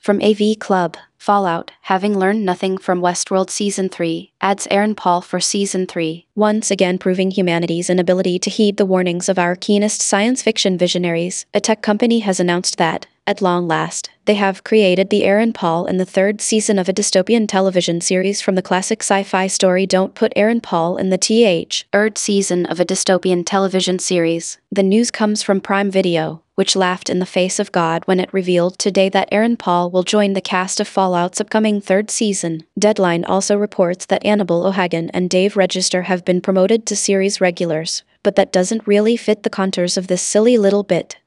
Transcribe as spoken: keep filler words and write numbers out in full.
From A V Club, Fallout, having learned nothing from Westworld Season three, adds Aaron Paul for Season three, once again proving humanity's inability to heed the warnings of our keenest science fiction visionaries. A tech company has announced that, at long last, they have created the Aaron Paul in the third season of a dystopian television series from the classic sci-fi story Don't Put Aaron Paul in the T H. Third season of a dystopian television series. The news comes from Prime Video, which laughed in the face of God when it revealed today that Aaron Paul will join the cast of Fallout's upcoming third season. Deadline also reports that Annabelle O'Hagan and Dave Register have been promoted to series regulars, but that doesn't really fit the contours of this silly little bit.